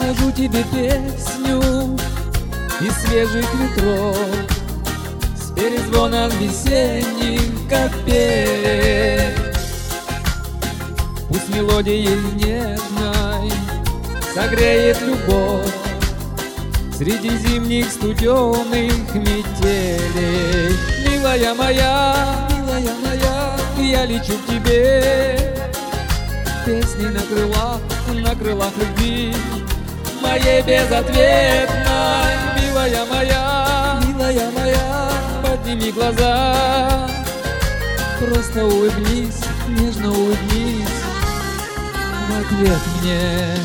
Скажу тебе песню из свежих ветров, с перезвоном весенних капель. Пусть мелодией нежной согреет любовь среди зимних студеных метелей. Милая моя, я лечу к тебе песней на крылах любви моей безответной. Милая моя, подними глаза, просто улыбнись, нежно улыбнись в ответ мне.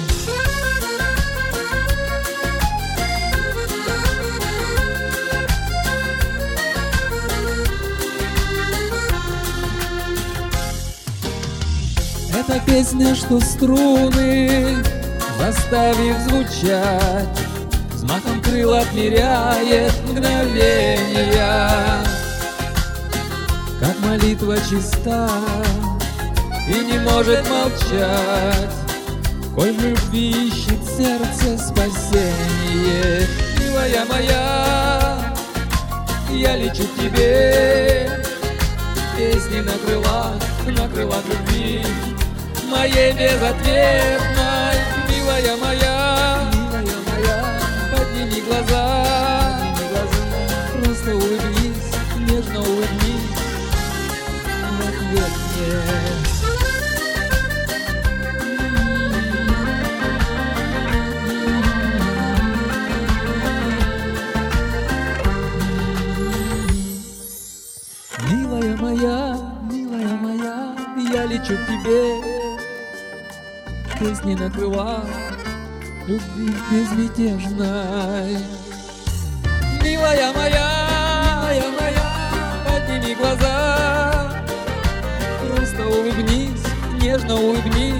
Это песня, что струны, заставив звучать, взмахом крыл отмеряет мгновения. Как молитва чиста и не может молчать, коль в любви ищет сердце спасение. Милая моя, я лечу к тебе песни на крылах любви моей безответной. Милая моя, подними глаза, просто улыбнись, нежно улыбнись в ответ мне. Милая моя, я лечу к тебе песни на крылах любви безмятежной. Милая моя, подними глаза, просто улыбнись, нежно улыбнись